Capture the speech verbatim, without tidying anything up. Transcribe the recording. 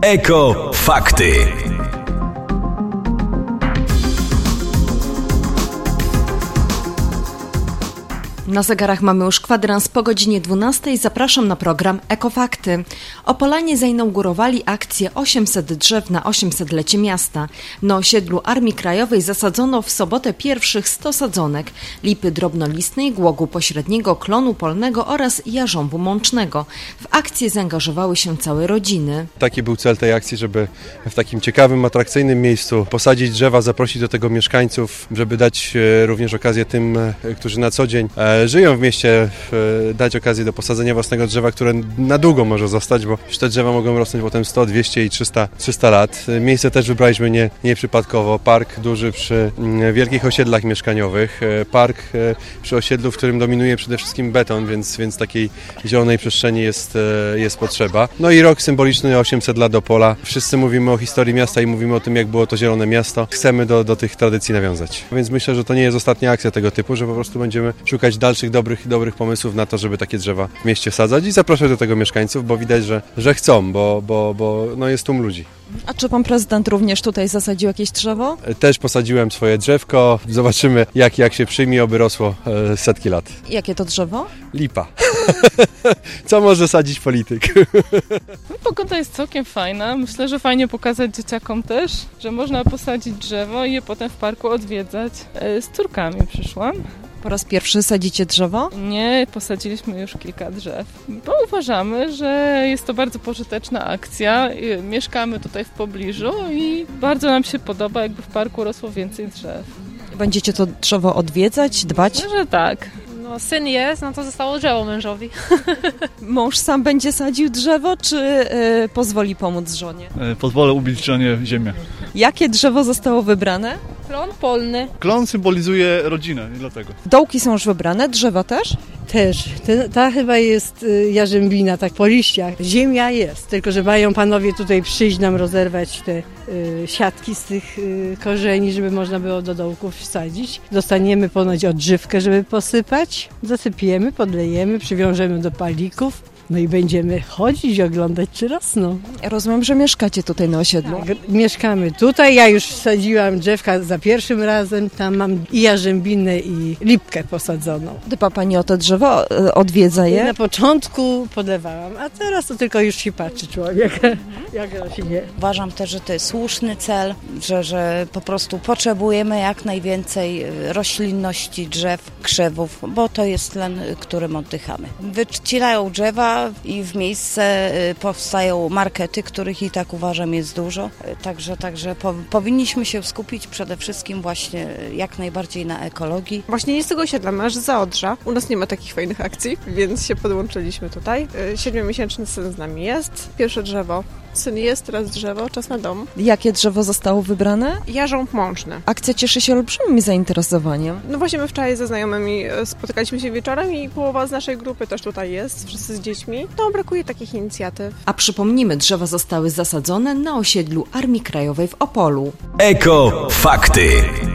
Eko Fakty. Na zegarach mamy już kwadrans po godzinie dwunastej. Zapraszam na program Ekofakty. Opolanie zainaugurowali akcję osiemset drzew na osiemsetlecie miasta. Na osiedlu Armii Krajowej zasadzono w sobotę pierwszych sto sadzonek lipy drobnolistnej, głogu pośredniego, klonu polnego oraz jarząbu mącznego. W akcję zaangażowały się całe rodziny. Taki był cel tej akcji, żeby w takim ciekawym, atrakcyjnym miejscu posadzić drzewa, zaprosić do tego mieszkańców, żeby dać również okazję tym, którzy na co dzień żyją w mieście, dać okazję do posadzenia własnego drzewa, które na długo może zostać, bo już te drzewa mogą rosnąć potem sto, dwieście i trzysta, trzysta lat. Miejsce też wybraliśmy nie, nieprzypadkowo. Park duży przy wielkich osiedlach mieszkaniowych. Park przy osiedlu, w którym dominuje przede wszystkim beton, więc, więc takiej zielonej przestrzeni jest, jest potrzeba. No i rok symboliczny, osiemset lat Opola. Wszyscy mówimy o historii miasta i mówimy o tym, jak było to zielone miasto. Chcemy do, do tych tradycji nawiązać. Więc myślę, że to nie jest ostatnia akcja tego typu, że po prostu będziemy szukać dalszych dobrych, dobrych pomysłów na to, żeby takie drzewa w mieście sadzać i zapraszać do tego mieszkańców, bo widać, że, że chcą, bo, bo, bo no jest tłum ludzi. A czy pan prezydent również tutaj zasadził jakieś drzewo? Też posadziłem swoje drzewko. Zobaczymy, jak, jak się przyjmie, oby rosło e, setki lat. Jakie to drzewo? Lipa. Co może sadzić polityk? No, pogoda jest całkiem fajna. Myślę, że fajnie pokazać dzieciakom też, że można posadzić drzewo i je potem w parku odwiedzać. E, z córkami przyszłam. Po raz pierwszy sadzicie drzewo? Nie, posadziliśmy już kilka drzew, bo uważamy, że jest to bardzo pożyteczna akcja. Mieszkamy tutaj w pobliżu i bardzo nam się podoba, jakby w parku rosło więcej drzew. Będziecie to drzewo odwiedzać, dbać? Myślę, że tak. No, syn jest, no to zostało drzewo mężowi. Mąż sam będzie sadził drzewo, czy y, pozwoli pomóc żonie? Pozwolę ubić żonie ziemię. Jakie drzewo zostało wybrane? Klon polny. Klon symbolizuje rodzinę, nie dlatego. Dołki są już wybrane, drzewa też? Też. Ten, ta chyba jest y, jarzębina, tak po liściach. Ziemia jest, tylko że mają panowie tutaj przyjść nam rozerwać te y, siatki z tych y, korzeni, żeby można było do dołków wsadzić. Dostaniemy ponoć odżywkę, żeby posypać. Zasypiemy, podlejemy, przywiążemy do palików. No i będziemy chodzić i oglądać, czy rosną. Ja rozumiem, że mieszkacie tutaj na osiedlu. Tak, mieszkamy tutaj. Ja już wsadziłam drzewka za pierwszym razem. Tam mam i jarzębinę, i lipkę posadzoną. Dba pani o to drzewo, odwiedza je? Na początku podlewałam, a teraz to tylko już się patrzy człowiek, jak rośnie. Uważam też, że to jest słuszny cel, że, że po prostu potrzebujemy jak najwięcej roślinności, drzew, krzewów, bo to jest tlen, którym oddychamy. Wycierają drzewa i w miejsce powstają markety, których i tak uważam jest dużo. Także, także po, powinniśmy się skupić przede wszystkim właśnie jak najbardziej na ekologii. Właśnie nie z tego osiedla, my aż z Zaodrza. U nas nie ma takich fajnych akcji, więc się podłączyliśmy tutaj. Siedmiomiesięczny syn z nami jest. Pierwsze drzewo. Syn jest, teraz drzewo, czas na dom. Jakie drzewo zostało wybrane? Jarząb mączny. Akcja cieszy się olbrzymim zainteresowaniem. No właśnie my wczoraj ze znajomymi spotykaliśmy się wieczorem i połowa z naszej grupy też tutaj jest, wszyscy z dziećmi. No brakuje takich inicjatyw. A przypomnijmy, drzewa zostały zasadzone na osiedlu Armii Krajowej w Opolu. Eko Fakty.